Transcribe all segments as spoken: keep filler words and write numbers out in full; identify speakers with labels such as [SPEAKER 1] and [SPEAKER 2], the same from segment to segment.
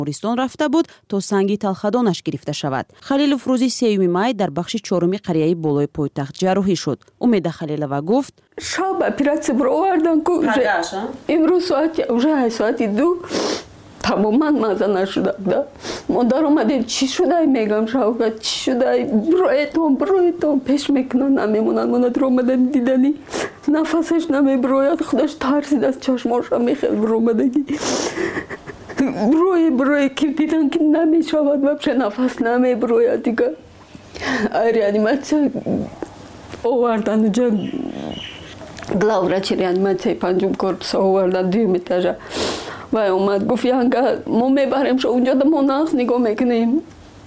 [SPEAKER 1] بیمارستان رفته بود تا سنگ تلخدانش گرفته شود. خلیلوف روز سوم مای در بخش چهارم قریه بالای پایتخت جراحی شد. امید خلیلووا گفت
[SPEAKER 2] شب اپراسیون برو آوردن که امروز ساعت уже ساعت دو تماما مزه نشده بود. مادر اومده چی شده میگم شوکت چی شده برویتون برویتون پیش میکنن نمیمونن مادر اومده دیدنی نفسش نمیبروید خودش ترسید از چشماش میخیل برو اومدگی بروی بروی که دیدن که نمیشود وابشه نفس نمیبروید دیگه ریانیماسیون آوردن اونجا главврач реанимации پنجم корпус آوردن دوم etaja و اومد گفت ینگه ما میبریم شو اونجا ما نقص نگاه میکنیم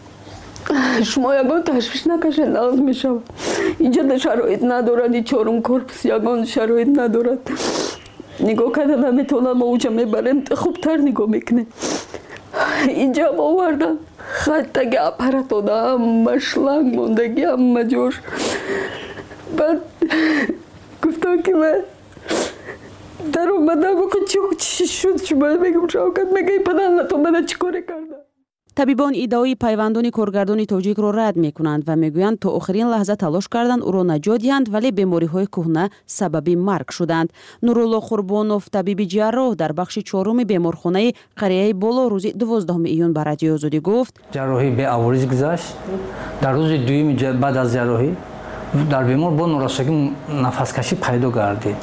[SPEAKER 2] شما یگان تشویش نکشید نقص میشم اینجا در شرایط ندارد این چهارم корпус یگان شرایط ندارد نگاه کردن نمیتونن ما اونجا میبریم خوبتر نگاه میکنیم اینجا ما آوردن خطگی اپرات دادم مشلنگ موندگی همه جوش بعد گفتم که من در اومدم بکن چی شد شما میگم شوکت میگه پدر تو من چی کاری کردم.
[SPEAKER 1] طبیبان ادعای پیوندان کارگردان تاجیک را رد میکنند و میگویند تا آخرین لحظه تلاش کردند او را نجات دهند ولی بیماری های کهنه سبب مرگ شدند. نورالله قربانوف طبیب جراح در بخش چهارم بیمارخانه قریه بالا روز دوازدهم ایون به رادیو آزادی گفت
[SPEAKER 3] جراحی به عوارض گذشت. در روز دوم بعد از جراحی در بیمار با نوراسگی نفس کشی پیدا گردید.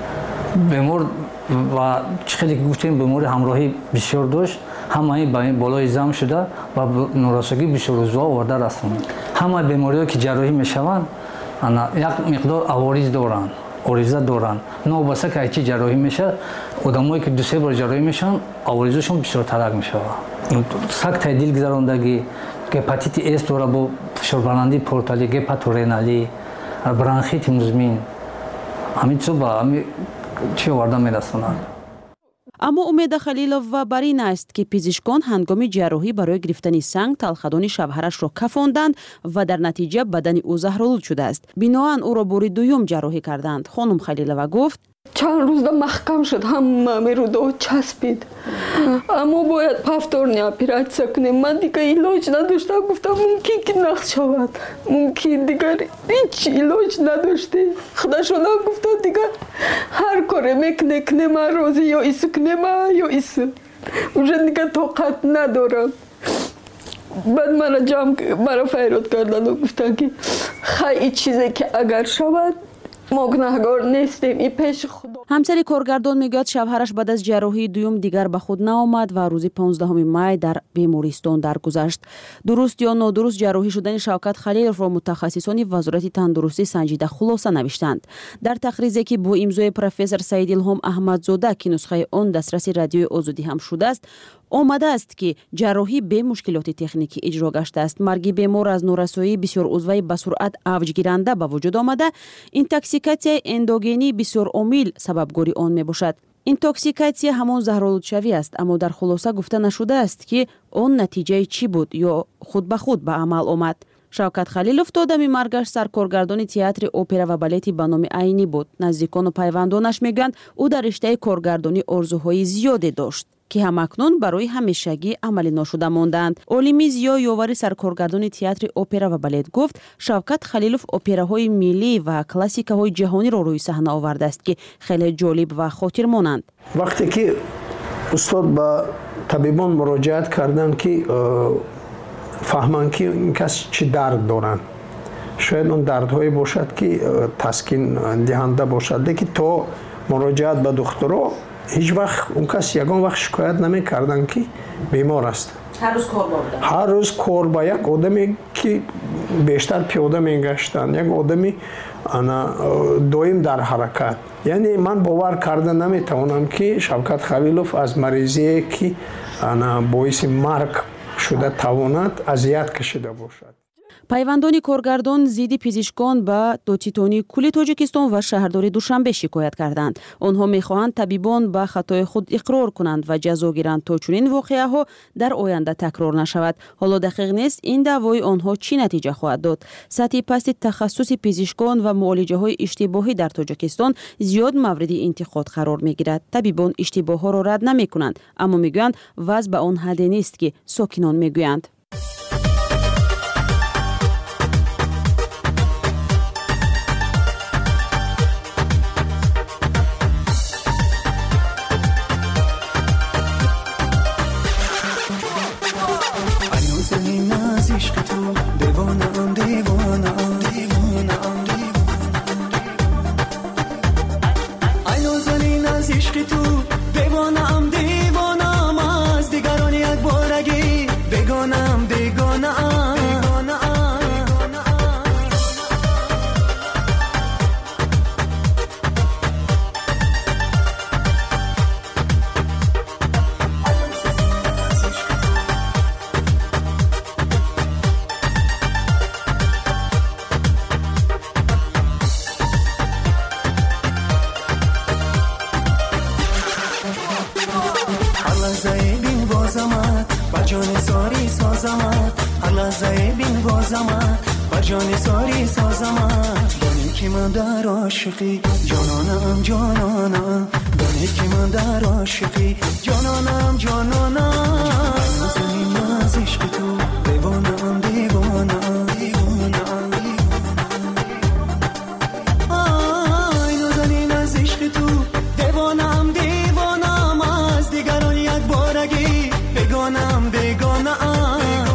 [SPEAKER 3] بیمار و چقدر که گفتیم بیمار همراهی بسیار داشت همه بالای زم شده و نوراسگی بسیار روزها آورده رسوند. همه بیماری‌ها که جراحی میشوند یک مقدار عوارض دارند عارضه دارند نوبسته که چی جراحی میشه آدمایی که دو سه بار جراحی میشن عوارضشون بسیار ترک میشه. سکته دل گذراندگی هپاتیت اس داره با فشاربلندی پورتالی هپاتورینالی برانخیت مزمن همین چیزا با همین چی آورده میرسونند.
[SPEAKER 1] اما امید خلیلووا بر این است که پزشکان هنگام جراحی برای گرفتن سنگ تلخدان شوهرش را کفاندند و در نتیجه بدن او زهرآلود شده است. بنابراین او را بار دوم جراحی کردند. خانم خلیلووا گفت
[SPEAKER 2] چند روز محکم شد همه میرود چسبید اما باید پفتورنی اپراسیون کنیم. من دیگه علاج نداشتم گفتم ممکن که نقص شود ممکن دیگر هیچ علاج نداشته خدا شده گفتم دیگه هر کاری میکنه کنه من روزی یا ایسو کنه من یا ایسو اونجا دیگه طاقت ندارم. بعد من جمع مرا فیراد کردن و گفتن که خیلی چیزی که اگر شود ما گناهگار نیستیم این پیش خدا.
[SPEAKER 1] همسر کارگردان میگوید شوهرش بعد از جراحی دوم دیگر به خود نآمد و روز پانزدهم مای در بیمارستان درگذشت. درست یا نادرست جراحی شدن شوکت خلیلوف را متخصصان وزارت تندرستی سنجیده خلاصه نوشتند. در تقریری که با امضای پروفسور سعید الهام احمدزاده که نسخه آن دسترس رادیو آزادی هم شده است آمده است که جراحی به مشکلات تکنیکی اجرا گشته است. مرگ بیمار از نورسایی بسیار عضوی به سرعت اوج گیرنده به وجود آمده. اینتوکسیکاسیون اندوگنی بسیار عامل سببگوری آن می باشد. اینتوکسیکاسیون همان زهرآلودشوی است اما در خلاصه گفته نشده است که آن نتیجه چی بود یا خود به خود به عمل آمد. شوکت خلیلوف تا دم مرگش سرکارگردان تئاتر اپرا و بالت به نام عینی بود. نزدیکان و پیوندانش میگویند او در رشته کارگردانی آرزوهای زیادی داشت که همکنون برای همیشگی عملی نشده ماندند. عالمی زیا یاور سرکارگردان تئاتر اپرا و بالت گفت شوکت خلیلوف اپراهای ملی و کلاسیک‌های جهانی را روی صحنه آورده است که خیلی جالب و خاطرمانند.
[SPEAKER 4] وقتی که استاد با طبیبان مراجعت کردند که فهمند که این کس چی درد دارند شاید اون دردهایی باشد که تسکین دهنده باشد لیکن تا مراجعت به دکترها هیچ وقت اون کس یگان وقت شکایت نمی کردن که بیمار است.
[SPEAKER 1] هر روز کار بودن.
[SPEAKER 4] هر روز کار با یک آدمی که بیشتر پیاده می گشتن یک آدمی انا دویم در حرکت. یعنی من باور کرده نمی توانم که شوکت خلیلوف از مریضی که انا باعث مرگ شده تواند اذیت کشیده باشد.
[SPEAKER 1] пайвандони коргардон зидди пизишкон ба додситони кулли тоҷикистон ва шаҳрдори душанбе шикоят карданд. онҳо мехоҳанд табибон ба хатои худ иқрор кунанд ва ҷазо гиранд, то чунин воқеаҳо дар оянда такрор нашавад. ҳоло дақиқ нест ин даъвои онҳо чӣ натиҷа хоҳад дод. сатҳи пасти тахассуси пизишкон ва муолиҷаҳои иштибоҳӣ дар тоҷикистон зиёд мавриди интиқод қарор мегирад. табибон иштибоҳҳоро рад намекунанд, аммо мегӯянд вазъ ба он ҳадде нест ки сокинон мегӯянд.
[SPEAKER 5] جانانم جانانم دانی که من در عاشقی جانانم جانانم زمین از عشق تو دیوانم دیوانم دیوانم آی نازنین از عشق تو دیوانم دیوانم از دیگران یک بارگی بگانم بگانم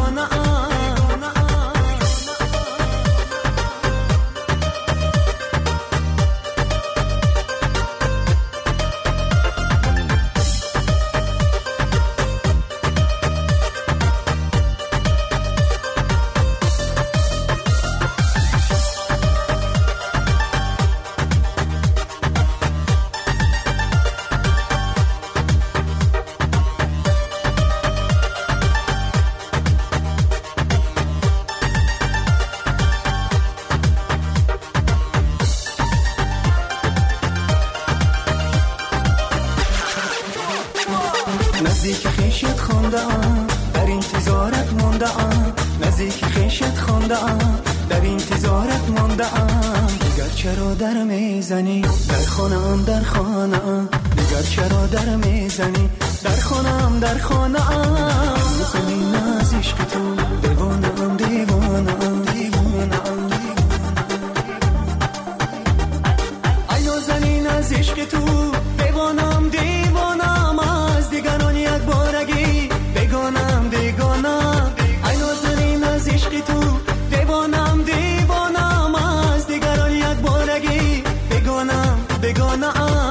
[SPEAKER 5] نزدیک خویشت خونده ام در انتظارت مانده ام نزدیک خویشت خونده ام در انتظارت مانده ام دیگر چرا در میزنی در خانه ام در خانه ام دیگر چرا در میزنی در خانه ام در خانه ام زمین از عشق تو دیوانه ام دیوانه ام دیوانه ام ای نازنین از عشق تو دیوانه ام دیوانه ام از دیگران یک بارگی بگانم بگانم ای نازنین از عشق تو دیوانم دیوانم از دیگران یک بارگی بگانم بگانم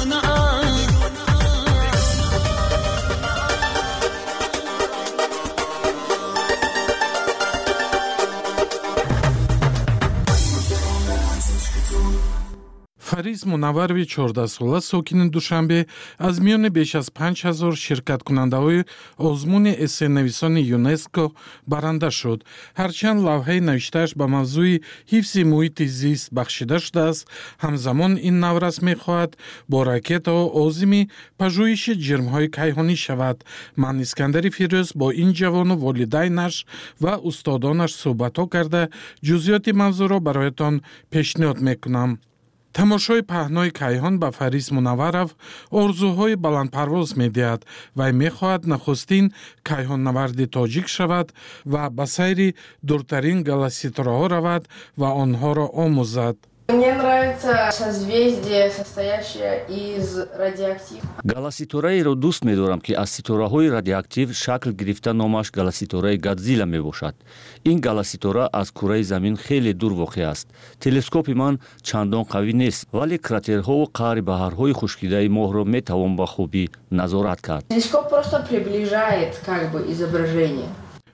[SPEAKER 6] фарис мунавварови чордаҳсола сокини душанбе аз миёни беш аз панҷ ҳазор ширкаткунандаҳои озмуни эссенависони юнеско баранда шуд. ҳарчанд лавҳаи навиштааш ба мавзӯи ҳифзи муҳити зист бахшида шудааст, ҳамзамон ин наврас мехоҳад бо ракетаҳо озими пажӯҳиши ҷирмҳои кайҳонӣ шавад. ман искандари фирӯз бо ин ҷавону волидайнаш ва устодонаш суҳбатҳо карда ҷузъиёти мавзӯъро бароятон пешниҳод мекунам. тамошои паҳнои кайҳон ба Фарис Мунавваров орзуҳои баландпарвоз медиҳад. вай мехоҳад нахустин кайҳоннаварди тоҷик шавад ва ба сайри дуртарин галаситораҳо равад ва онҳоро омӯзад.
[SPEAKER 7] Мне нравится созвездие, состоящее из радиоактив.
[SPEAKER 8] галаситораеро дӯст медорам, ки аз ситораҳои радиоактив шакл гирифта номаш галаситораи Годзилла мебошад. ин галаситора аз кураи замин хеле дур воқеъ аст. телескопи ман чандон қавӣ нест, вале кратерҳову қаъри баҳрҳои хушкидаи моҳро метавон ба хубӣ назорат кард.
[SPEAKER 7] Телескоп просто приближает как бы изображение.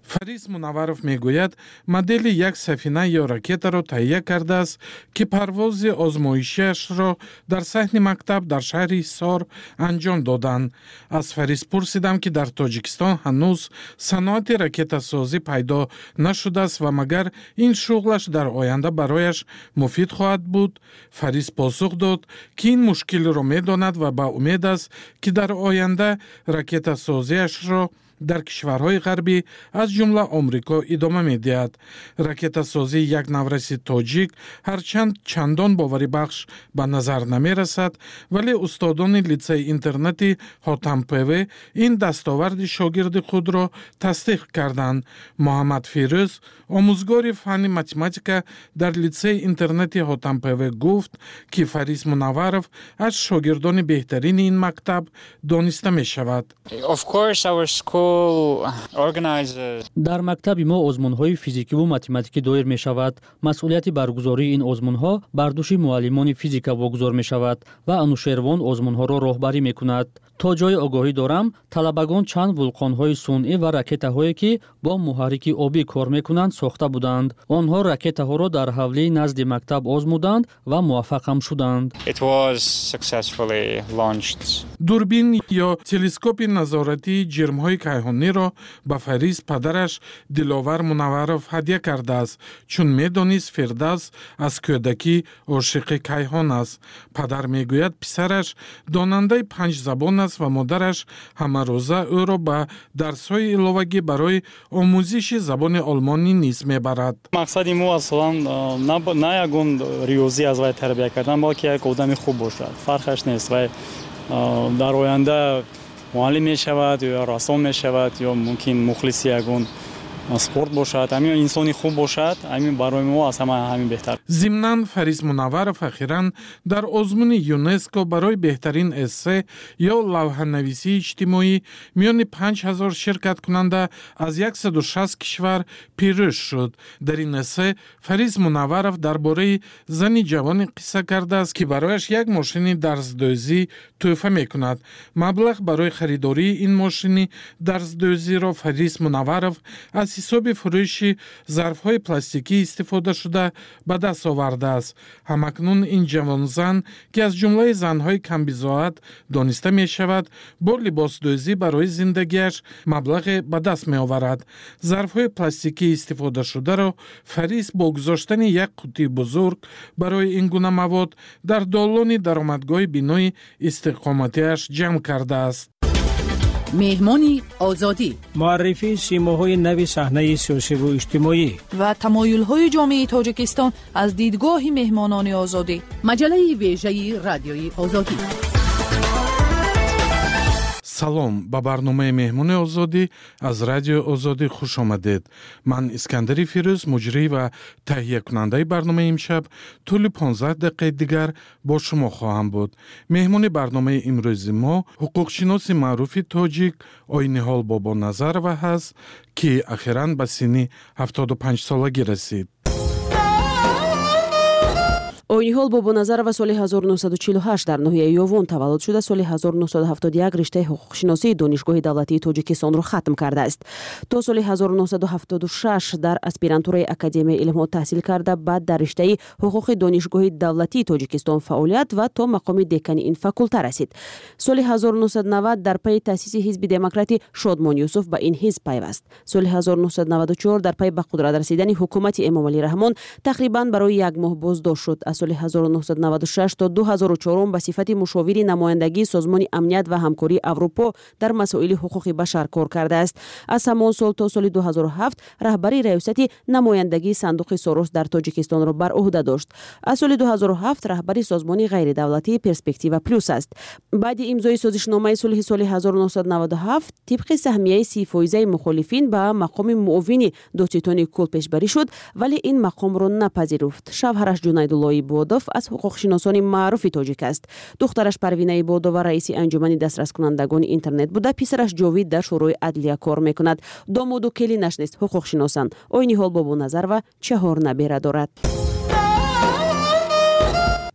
[SPEAKER 6] Фарис Мунавваров мегӯяд, модели як сафина ё ракетаро таҳия кардааст, ки парвози озмоишиашро дар саҳни мактаб дар шаҳри Ҳисор анҷом доданд. Аз Фарис пурсидам, ки дар Тоҷикистон ҳанӯз саноати ракетасозӣ пайдо нашудааст ва магар ин шуғлаш дар оянда барояш муфид хоҳад буд. Фарис посух дод, ки ин мушкилро медонад ва ба умед аст, ки дар оянда ракетасозиашро дар кишварҳои ғарбӣ аз ҷумла Омрико идома медиҳад. Ракетасозии як навраси тоҷик ҳарчанд чандон боварибахш ба назар намерасад, вале устодони литсеи интернати Ҳотампеве ин дастоварди шогирди худро тасдиқ карданд. Муҳаммад Фирӯз, омӯзгори фанни математика дар литсеи интернати Ҳотампеве гуфт, ки Фарис Мунавваров аз шогирдони беҳтарини ин мактаб дониста мешавад.
[SPEAKER 9] Of course, our school
[SPEAKER 10] дар мактаби мо озмунҳои физикиву математикӣ доир мешавад. Масъулияти баргузории ин озмунҳо бар дӯши муаллимони физика вогузор мешавад ва Анушервон озмунҳоро роҳбарӣ мекунад. То ҷои огоҳӣ дорам, талабагон чанд вулқонҳои сунъӣ ва ракетаҳое, ки бо муҳаррики обӣ кор мекунанд, сохта буданд. Онҳо ракетаҳоро дар ҳавлии назди мактаб озмуданд ва муваффақам шуданд.
[SPEAKER 9] It was successfully launched.
[SPEAKER 6] Дурбин ё телескопи назоратии ҷирмҳои кайҳониро ба Фарис падараш Диловар Мунавваров ҳадия кардааст, чун медонист Фирдавс аз кӯдакӣ ошиқи кайҳон аст. Падар мегӯяд, писараш донандаи панҷ забон аст ва модараш ҳамарӯза ӯро ба дарсҳои иловагӣ барои омӯзиши забони олмонӣ низ мебарад.
[SPEAKER 11] Мақсади мо асолан на ягон риёзӣ аз вай тарбия кардан, балки як одами хуб бошад. Фарқаш нест. Вай дар оянда муаллим мешавад ё рассом мешавад ё мумкин мухлиси ягон спорт бошад. Ҳамин инсони хуб бошад. Ҳамин барои мо аз ҳама ҳамин беҳтар.
[SPEAKER 6] Зимнан Фарис Мунавваров ахиран дар озмуни ЮНЕСКО барои беҳтарин эссе ё лавҳанависии иҷтимоӣ миёни панҷ ҳазор ширкаткунанда аз яксаду шаст кишвар пирӯз шуд. Дар ин эссе Фарис Мунавваров дар бораи зани ҷавоне қисса кардааст, ки барояш як мошини дарздӯзӣ тӯҳфа мекунад. Маблағ барои харидории ин мошини дарздӯзиро Фарис Мунавваров аз ҳисоби фурӯши зарфҳои пластикӣ истифода шуда ба даст овардааст. Ҳамакнун ин ҷавонзан, ки аз ҷумлаи занҳои камбизоат дониста мешавад, бо либосдӯзӣ барои зиндагиаш маблағе ба даст меоварад. Зарфҳои пластикии истифодашударо Фарис бо гузоштани як қутии бузург барои ин гуна мавод дар долони даромадгоҳи бинои истиқоматиаш ҷамъ кардааст.
[SPEAKER 12] меҳмони озодӣ,
[SPEAKER 13] муаррифии симоҳои нави саҳнаи сиёсиву иҷтимоӣ
[SPEAKER 12] ва тамоюлҳои ҷомеаи Тоҷикистон аз дидгоҳи меҳмонони озодӣ. Маҷалаи вежаи радиои озодӣ.
[SPEAKER 6] салом, ба барномаи меҳмони озодӣ аз радиои озодӣ хуш омадед. Ман Искандари Фирӯз, муҷрӣ ва таҳиякунандаи барномаи имшаб, тӯли понздаҳ дақиқаи дигар бо шумо хоҳам буд. Меҳмони барномаи имрӯзи мо ҳуқуқшиноси маъруфи тоҷик Ойниҳол Бобоназарова ҳаст, ки ахиран ба синни ҳафтоду панҷсолагӣ расид.
[SPEAKER 1] Ойниҳол Бобоназарова соли ҳазору нуҳсаду чилу ҳашт дар ноҳияи Ёвон таваллуд шуда, соли ҳазору нуҳсаду ҳафтоду як риштаи ҳуқуқшиносии Донишгоҳи давлатии Тоҷикистонро хатм кардааст. То соли ҳазору нуҳсаду ҳафтоду шаш дар аспирантураи Академияи илмҳо таҳсил карда, баъд дар риштаи ҳуқуқи Донишгоҳи давлатии Тоҷикистон фаъолият ва то мақоми декани ин факулта расид. Соли ҳазору нуҳсаду навад дар пайи таъсиси ҳизби демократи Шодмон Юсуф ба ин ҳизб пайваст. Соли ҳазору нуҳсаду наваду чор дар пайи ба қудрат расидани ҳукумати Эмомалӣ Раҳмон тақрибан барои як моҳ боздошт шуд. Аз соли ҳазору нуҳсаду наваду шаш то ду ҳазору чорум ба сифати мушовири намояндагии Созмони амният ва ҳамкории Аврупо дар масоили ҳуқуқи башар кор кардааст. Аз ҳамон сол то соли ду ҳазору ҳафт раҳбари раёсати намояндагии Сандуқи Сорос дар Тоҷикистонро бар уҳда дошт. Аз соли ду ҳазору ҳафт раҳбари Созмони ғайридавлатии Перспектива Плюс аст. Баъди имзои созишномаи сулҳи соли ҳазору нуҳсаду наваду ҳафт тибқи саҳмияи си фоизаи мухолифин ба мақоми муовини додситони кул пешбарӣ шуд, вале ин мақомро напазируфт. Шавҳараш Ҷунайдулло Ибодов аз ҳуқуқшиносони маъруфи тоҷик аст. Духтараш Парвина Ибодова раиси анҷумани дастраскунандагони интернет буда, писараш Ҷовид дар шӯрои адлия кор мекунад. Домоду келинаш нест ҳуқуқшиносанд. Ойниҳол Бобоназарова чаҳор набера дорад.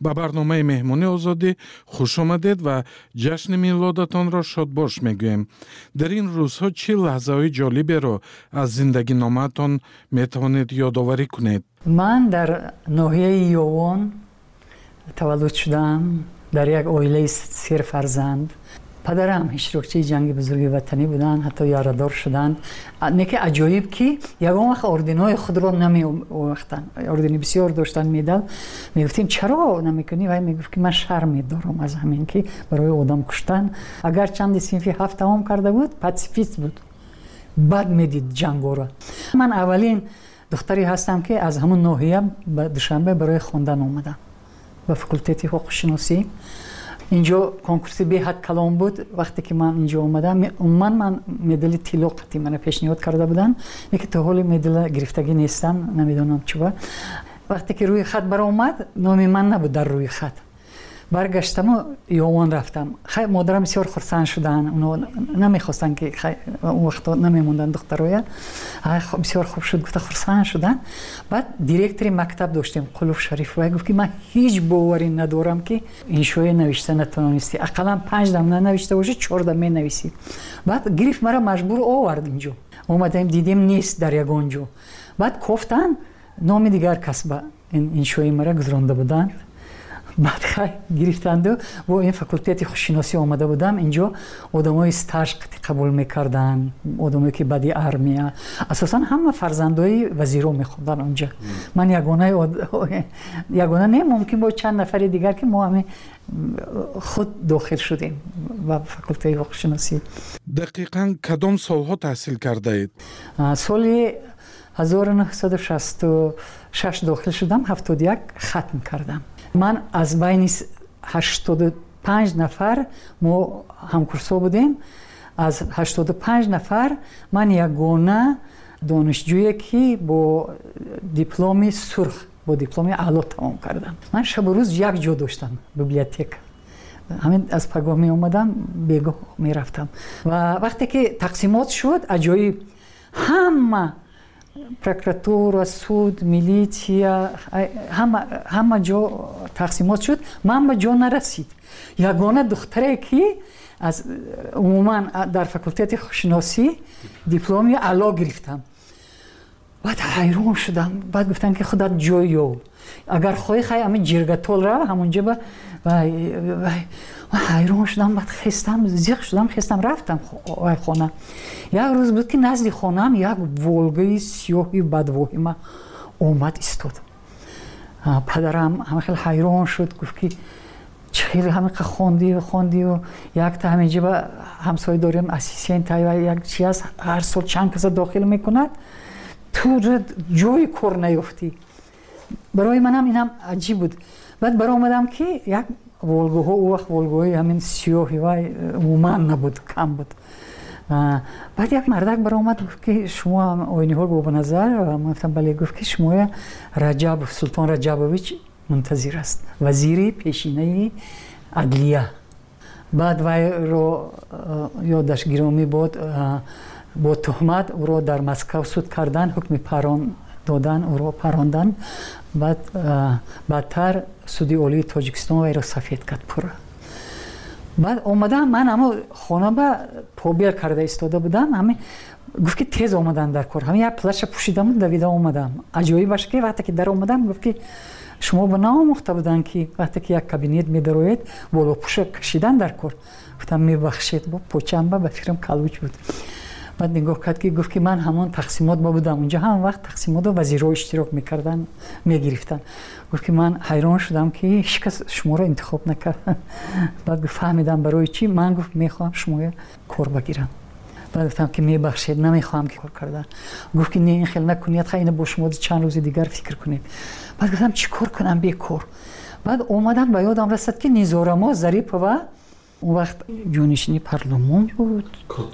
[SPEAKER 6] ба барномаи меҳмонии озодӣ хушомадед ва ҷашни милодатонро шодбош мегӯем. дар ин рӯзҳо чӣ лаҳзаҳои ҷолиберо аз зиндагиномаатон метавонед ёдоварӣ кунед?
[SPEAKER 14] ман дар ноҳияи ёвон таваллуд шудам, дар як оилаи сер фарзанд. падарам иштирокчии ҷанги бузурги ватанӣ буданд, ҳатто ярадор шуданд. неки аҷоиб ки ягон вақт орденҳои худро намеовахтанд. ордени бисёр доштанд, медал. мегуфтем чаро намекунӣ? Вай мегуфт ки ман шарм медорам аз ҳамин ки барои одам куштан. агар чанди синфи ҳафт тамом карда буд, пацифист буд, бад медид ҷангоро. ман аввалин духтаре ҳастам ки аз ҳамун ноҳия ба Душанбе барои хондан омадам ба факултети ҳуқуқшиносӣ. инҷо конкурси беҳад калон буд. вақте ки ман инҷо омадам, умуман ман медали тилло қатъи мана пешниҳод карда буданд, неки то ҳоли медала гирифтагӣ нестам, намедонам чӣ ба. вақте ки рӯи хат баромад, номи ман набуд дар рӯи хат. баргаштаму ёвон рафтам. хай модарам бисёр хурсанд шуданд. оно намехостанд ки он вақто намемонданд духтароя. бисёр хуб шуд, гуфта хурсанд шуданд. баъд директори мактаб доштем, Қулуф Шариф, вай гуфт ки ман ҳеҷ боварӣ надорам ки иншоӣ навишта натавонисти. ақаллан панҷ дам нанавишта бошӣ, чор дам менависӣ. баъд гирифт мара маҷбур овард инҷо. омадем дидем нест дар ягон ҷо. баъд кофтан номи дигар кас ба иншоӣ мара гузаронда буданд. баъд хай гирифтанду бо ин факултети хушиносӣ омада будам. инҷо одамои стаж қабул мекарданд, одамое ки баъди армия. асосан ҳама фарзандои вазиро мехондан онҷа. ман ягонаи ягона не, мумкин бо чанд нафари дигар ки мо ҳаме худ дохил шудем ба факултаи ҳуқуқшиносӣ.
[SPEAKER 6] дақиқан кадом солҳо таҳсил кардаед?
[SPEAKER 14] соли ҳазору нуҳсаду шасту шаш дохил шудам, ҳафтоду як хатм кардам. ман аз байни ҳаштоду панҷ нафар мо ҳамкурсо будем. аз ҳаштоду панҷ нафар ман ягона донишҷӯе ки бо дипломи сурх, бо дипломи аъло тамом кардам. ман шабу рӯз як ҷо доштам, библиотека. ҳамин аз пагоҳ меомадам, бегоҳ мерафтам. ва вақте ки тақсимот шуд, аҷоиб ҳама прокуратура, суд, милитсия, ҳама ҷо тақсимот шуд. ман ба ҷо нарасид. ягона духтаре ки аз умуман дар факултети хушиносӣ дипломи аъло гирифтам. баъд ҳайрон шудам. баъд гуфтам ки худат ҷой ёв, агар хоҳӣ хай ҳамин ҷиргатол рав ҳамунҷа ба. ҳайрон шудам. баъд хестам, зиқ шудам, хестам рафтам хона. як рӯз буд ки назди хонаам як волгаи сиёҳи бадвоҳима омад истод. падарам ҳамахел ҳайрон шуд, гуфт ки чӣ хел ҳамиқа хондию хондию. якта ҳаминҷа ба ҳамсоя дорем, ассистента як чи аст, ҳар сол чанд каса дохил мекунад, ту ҷои кор наёфтӣ. барои манам инам аҷиб буд. баъд баромадам ки як волгоҳо, ӯ вақт волгоҳои ҳамин сиёҳи вай умуман набуд, кам буд. баъд як мардак баромад, гуфт ки шумо Ойниҳол Бобоназар? гуфтам бале. гуфт ки шумо Раҷабов, Султон Раҷабович мунтазир аст, вазири пешинаи адлия. баъд вайро ёдаш гиромӣ бод, бо тӯҳмат ӯро дар Москав суд кардан, ҳукми парон додан, ӯро парондан. баъд баъдтар суди олии Тоҷикистон вайро сафед кард пурра. баъд омадам, ман ҳамо хона ба побел карда истода будам. ҳамин гуфт ки тез омадан дар кор. ҳамин як плаша пӯшидаму давида омадам. аҷоибаш ки вақте ки дар омадам, гуфт ки шумо ба наомӯхта буданд ки вақте ки як кабинет медароед, болопӯша кашидан дар кор? гуфтам мебахшед, бо почам ба ба фикрам калуч буд. баъд нигоҳ кард ки гуфт ки ман ҳамон тақсимот ба будам. унҷа ҳамон вақт тақсимотро вазиро иштирок мекардан, мегирифтанд. гуфт ки ман ҳайрон шудам ки ҳеҷ кас шуморо интихоб накард. баъд гуфт фаҳмидам барои чӣ. ман гуфт мехоҳам шумо кор багирам. баъд гуфтам ки мебахшед, намехоҳам ки кор кардан. гуфт ки не, ин хел накунед, хай ина бо шумо чанд рӯзи дигар фикр кунед. баъд гуфтам чӣ кор кунам бекор. баъд омадам, ба ёдам расад ки Низорамо Зарипова, он вақт ҷонишини парлумон буд,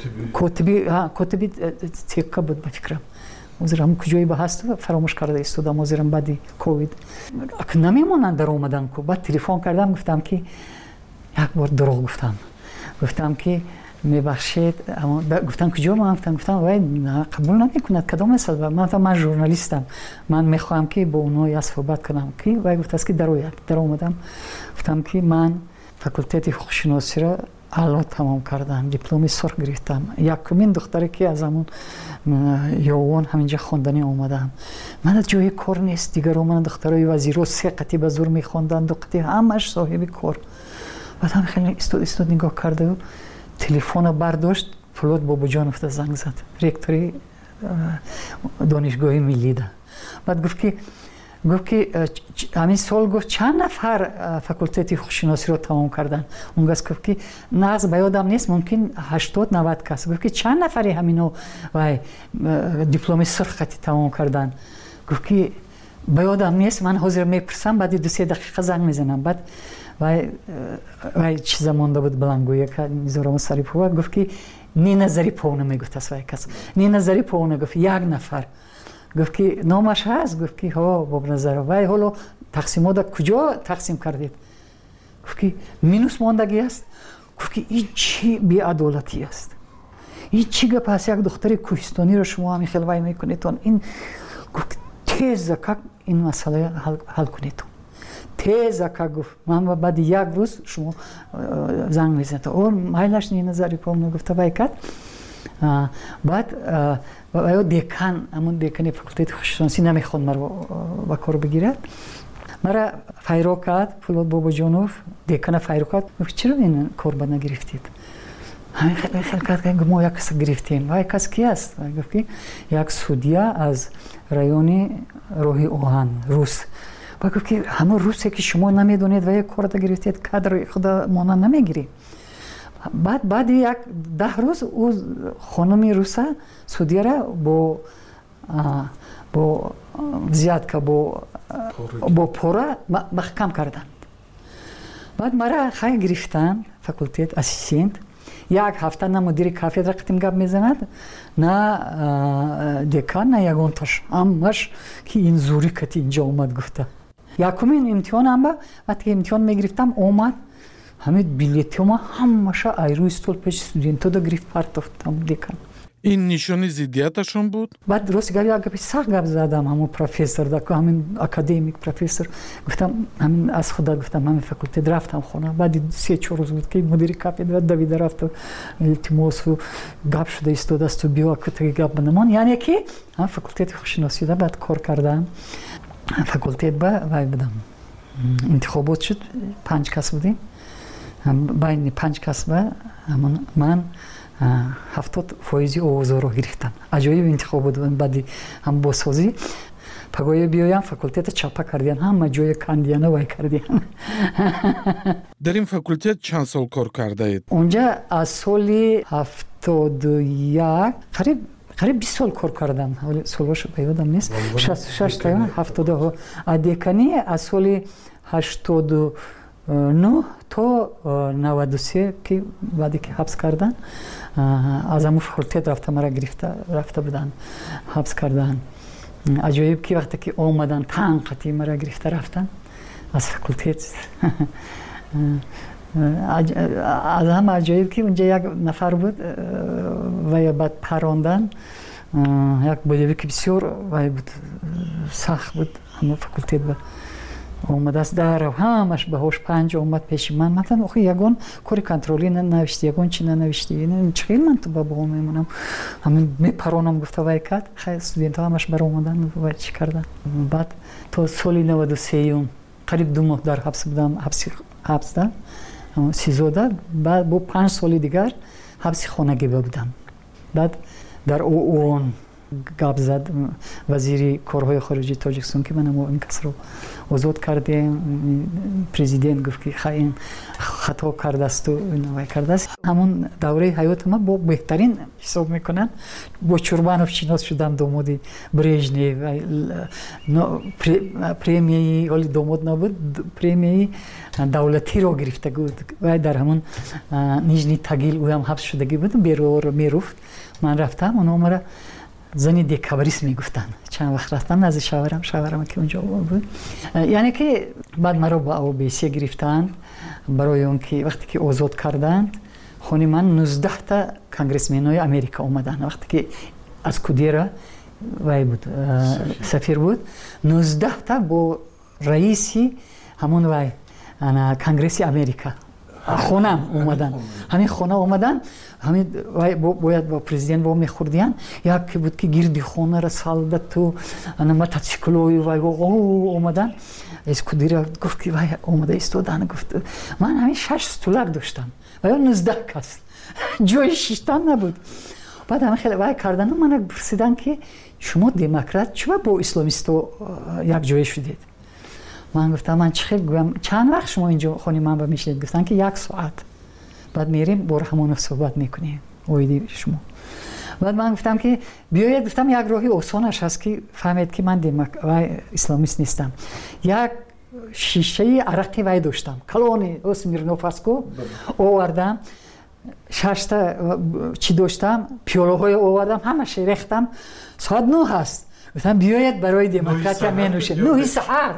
[SPEAKER 14] котиби тека буд ба фикрам. ҳозирам куҷое ба ҳаст фаромӯш карда истодам, ҳозирам баъди ковид намемонанд дар омадан ку. баъд телефон кардам, гуфтам ки як бор дурӯғ гуфтам. гуфтам ки میبخشید اما گفتن کجا ما گفتم گفتم وای قبول نمیکند کدام مثال من من ژورنالیستم من میخوام که با اونها یا صحبت کنم کی وای گفت است که در در اومدم گفتم که من فاکولته حقوق شناسی را اعلا تمام کردم دیپلم سرخ گرفتم یکمین دختری که از همون یوان همینجا خواندنی اومدم من از جای کار نیست دیگر من دخترای وزیرو سه قطعه به زور میخواندن دو قطعه همش صاحب کار بعد هم خیلی استاد استاد نگاه کرده و تلفن برداشت فولاد باباجانوف زنگ زد رکتوری دانشگاه ملی ده بعد گفت که گفت که همین سال گفت چند نفر فاکولته حقوق شناسی رو تمام کردن اون گفت که ناز به یادم نیست ممکن هشتاد نود کس گفت که چند نفری همینو وای دیپلم سرختی تمام کردن گفت که به یادم نیست من حاضر میپرسم بعد دو سه دقیقه زنگ میزنم بعد وای وای چیز مونده بود بلنگویه که میذارم سری پو گفت که نی نظری پونه میگفت از وای کس نی نظری پونه گفت یک نفر گفت که نامش هست گفت که ها با نظر وای حالا تقسیمات کجا تقسیم کردید گفت که مینوس موندگی است گفت که این چی بی‌عدالتی است این چی گپ است یک دختر کوهستانی رو شما همین خیلی وای میکنید این گفت تیز که این مسئله حل, حل کنید تیز که گفت من بعد یک روز شما زنگ میزنید اور مایلش نی نظری پام گفت وای کات بعد و دیکان همون دیکانی فاکولته حقوق شناسی نمیخواد مرا با کار بگیرد مرا فایرو کرد فولاد باباجانوف دیکان فایرو کرد گفت چرا این کار با نگرفتید همین خیلی خیلی کرد که ما یک کس گرفتیم و یک کس کی است گفت که یک سودیا از رایون روحی اوهان روس و گفت که همون روسی که شما نمیدونید و یک کار گرفتید کادر خدا مانا نمیگیری بعد بعد یک ده روز او خانمی روسا سودیا را با با زیاد که با با پورا محکم کردند بعد مرا خیلی گرفتن فاکولته اسیستنت یک هفته نه مدیر کافدرا قطیم گپ میزند نه دکان نه یگانتاش همش که این زوری کتی اینجا اومد گفته یکمین امتحانم با وقتی امتحان میگرفتم اومد همین بلیتم همش ایرو استول پیش استودنتا دا گرفت پرتافتم دکان
[SPEAKER 6] این نشانی ضدیتشون بود؟
[SPEAKER 14] بعد روز گری اگه سر گپ زدم همون پروفسور دا همین اکادمیک پروفسور گفتم همین از خدا گفتم همین فاکولته رفتم خونه بعد سه چهار روز بود که مدیر کافدرا دوید رفت التماس و گپ شده استاد است و بیا که گپ بنمان یعنی که هم فاکولته حقوق شناسی دا بعد کار کردم فاکولته با وای بودم انتخابات شد پنج کس بودیم بین پنج کس با من هفتاد فایزی اوازا رو گرفتم عجایب انتخاب بود بعدی هم بازسازی پگوی بیایم فاکولته چاپا کردین هم جای کاندیانه وای کردین
[SPEAKER 6] در این فاکولته چند سال کار کرده اید؟
[SPEAKER 14] اونجا از سالی هفتاد و یک قریب قریب بیست سال کار کردم ولی سالش به یادم نیست شصت و شش تا هفتاد و دکانی از سالی هشتاد و نه تا نود و سه که بعدی که حبس کردن از همون فاکولته رفته مرا گرفته رفته بودن حبس کردن عجایب که وقتی که آمدن پنج قطعه مرا گرفته رفتن از فاکولته از هم عجایب که اونجا یک نفر بود و بعد پراندن یک بودی که بسیار و بود سخت بود همون فاکولته بود اومد است در همش به هوش پنج اومد پیش من مثلا آخه یگان کاری کنترلی ننوشتی یگان چی ننوشتی این چه من تو بابا میمونم همین میپرونم گفته وای کات خیلی استودنت همش بر اومدن و چی کردن بعد تو سالی نود و سه قریب دو ماه در حبس بودم حبس حبس ده سیزده بعد با پنج سال دیگر حبس خانگی بودم بعد در اون گپ زد وزیر کارهای خارجی تاجیکستان که من این کس رو آزاد کردیم پرزیدنت گفت که خیلی خطا کرده است و نوای کرده است همون دوره حیات ما با بهترین حساب میکنن با چوربانوف شناس شدم دامادی برژنی و پریمیی ولی داماد نبود پریمیی دولتی رو گرفته بود و در همون نیجنی تاگیل او هم حبس شدگی بود بیرو رو میرفت من رفتم اونها مرا زنی دیکابریس میگفتن چند وقت رفتم نزد شاورم شاورم که اونجا بود یعنی که بعد مرا با او بیسی گرفتند برای اون که وقتی که آزاد کردند хони ман нуздаҳ та конгрессменҳои Америка омаданд. вақте ки аз Кудера вай буд сафир буд, нуздаҳ та бо раиси ҳамон вай конгресси Америка хонам омадан. ҳамин хона омадан, ҳамин вай бояд ба президент во мехӯрдиян. як буд ки гирди хонара салдату мотоциклои вай омадан. از کدیره گفت که وای اومده ایستادن. گفت من همین شش ستولک داشتم و یا نوزده کس جای شیشتن نبود. بعد همه خیلی وای کردن من پرسیدن که شما دموکرات چرا با اسلامیستا یک جای شدید؟ من گفتم من چه خیلی گویم چند وقت شما اینجا خونه من با میشید؟ گفتن که یک ساعت. بعد میریم با رحمانوف صحبت میکنیم اویدی شما. بعد من گفتم که بیاید، گفتم یک راهی آسانش هست که فهمید که من دموکرات اسلامیست نیستم. یک شیشه عرقی وای داشتم کلونی اوس میرنوفاسکو آوردم، شش تا چی داشتم پیاله های آوردم همش ریختم. ساعت نه هست. گفتم بیاید برای دموکرات می نوشیم. نه سحر.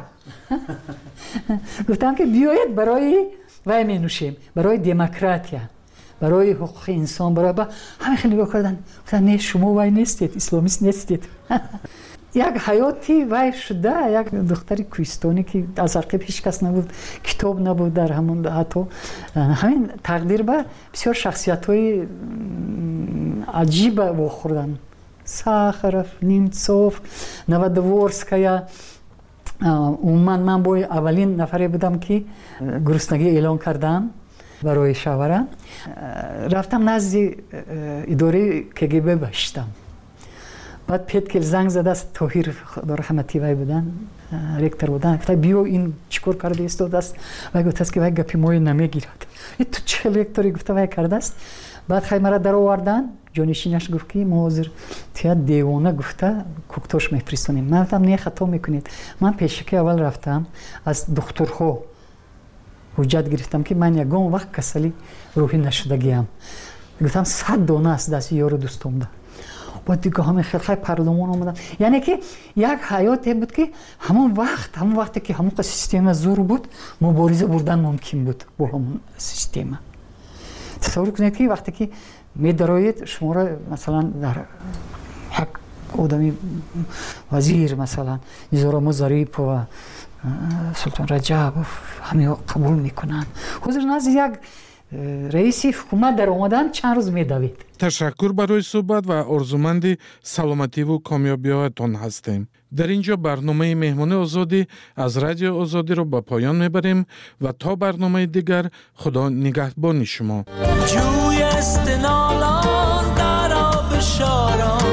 [SPEAKER 14] گفتم که بیاید برای وای می نوشیم، برای دموکراتیا، برای حقوق انسان، برای با همه خیلی نگاه کردن. گفتن نه شما وای نیستید، اسلامیست نیستید. یک حیاتی وای شده، یک دختری کوهستانی که از عقب هیچ کس نبود، کتاب نبود در همون حتی همین تقدیر به بسیار شخصیت‌های عجیب واخوردن. ساخرف، نیمتسوف، نوودورسکایا. من من با اولین نفری بودم که گرسنگی اعلان کردم برای شاوره. رفتم نزد اداره کگبه باشتم. بعد پیت کل زنگ زده است، طاهر خدا رحمتی وای بودن، رکتر بودن. گفت بیو این چیکار کرده است؟ است وای گفت است که وای گپی مای نمیگیرد. تو چه رکتری گفت وای کرده است؟ بعد خیلی مرا در آوردن. جانشینش گفت که ما حاضر تیا دیوانه گفته کوکتاش میفرستونیم. من گفتم نه خطا میکنید. من پیشکی اول رفتم از دکترها حجت گرفتم که من یگان وقت کسلی روحی نشدگیم. گفتم صد دانه است دست یار دوستم ده. بعد دیگه همه خیلی خیلی پرلمان آمدن. یعنی که یک حیاتی بود که همون وقت همون وقتی که همون سیستم زور بود مبارزه بردن ممکن بود با همون سیستم. تصور کنید که وقتی که می دراید شما را مثلا در یک آدمی وزیر مثلا نظام ظریف و سلطان رجب همه قبول میکنن. حضور نزد یک رئیس حکومت در اومدن چند روز میدوید.
[SPEAKER 6] تشکر برای صحبت و آرزومند سلامتی و کامیابی‌هایتان هستیم. در اینجا برنامه مهمان آزادی از رادیو آزادی رو به پایان میبریم و تا برنامه دیگر خدا نگهبان شما.
[SPEAKER 5] جوی استنالان در آب شاران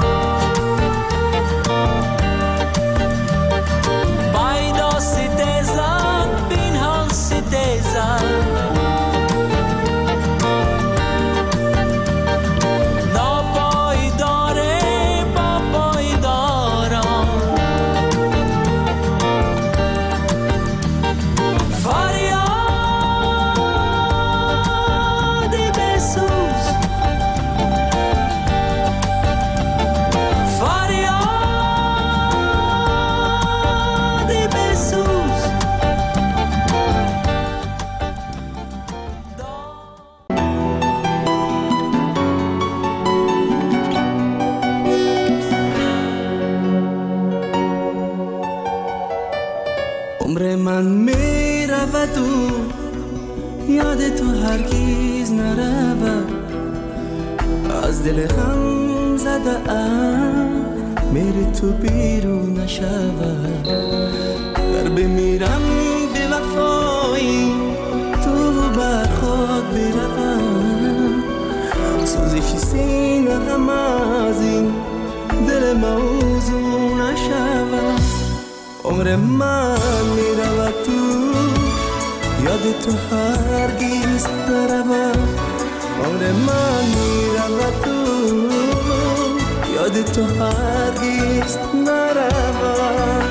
[SPEAKER 5] بایدا سیدزن بینهان سیدزن من میرود و یاد تو هرگز نرود. از دل غم زده ام میری تو بیرون نشود. در بمیرم به وفایی تو بر خود بروم. سوزش سینه غم از این دل موضوع نشود. عمر من میرود تو یاد تو هرگز نرود. عمر من میرود تو یاد تو هرگز نرود.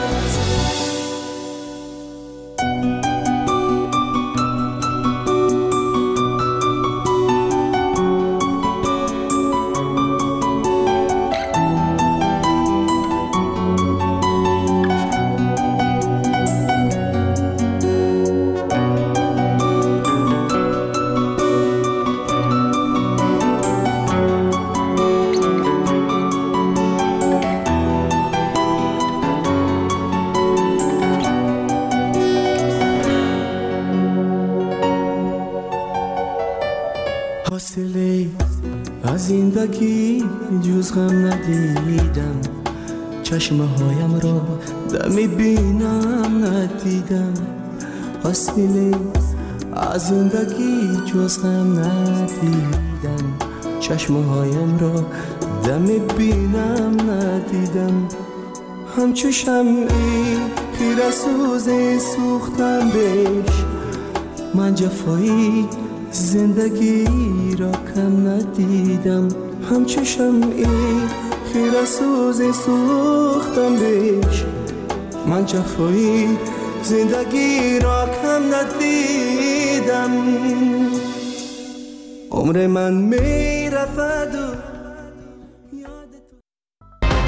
[SPEAKER 5] زندگی جز غم ندیدم چشمه هایم را دمی بینم ندیدم حاصل از زندگی جز غم ندیدم چشمه هایم را دمی بینم ندیدم همچو شمعی خیره سوزی سوختم بهش من جفایی زندگی را کم ندیدم همچو شمعی خیره سوزی سوختم بهش من جفایی زندگی را کم ندیدم عمر من می رفت و